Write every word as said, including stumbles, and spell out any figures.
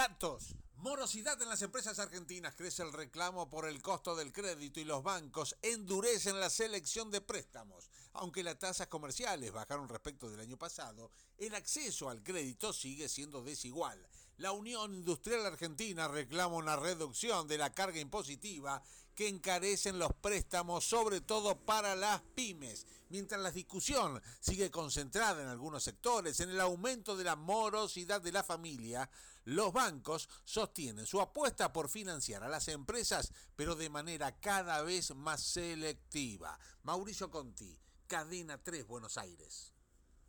Datos. Morosidad en las empresas argentinas. Crece el reclamo por el costo del crédito y los bancos endurecen la selección de préstamos. Aunque las tasas comerciales bajaron respecto del año pasado, el acceso al crédito sigue siendo desigual. La Unión Industrial Argentina reclama una reducción de la carga impositiva que encarecen los préstamos, sobre todo para las pymes. Mientras la discusión sigue concentrada en algunos sectores en el aumento de la morosidad de la familia, los bancos sostienen su apuesta por financiar a las empresas, pero de manera cada vez más selectiva. Mauricio Conti, Cadena tres, Buenos Aires.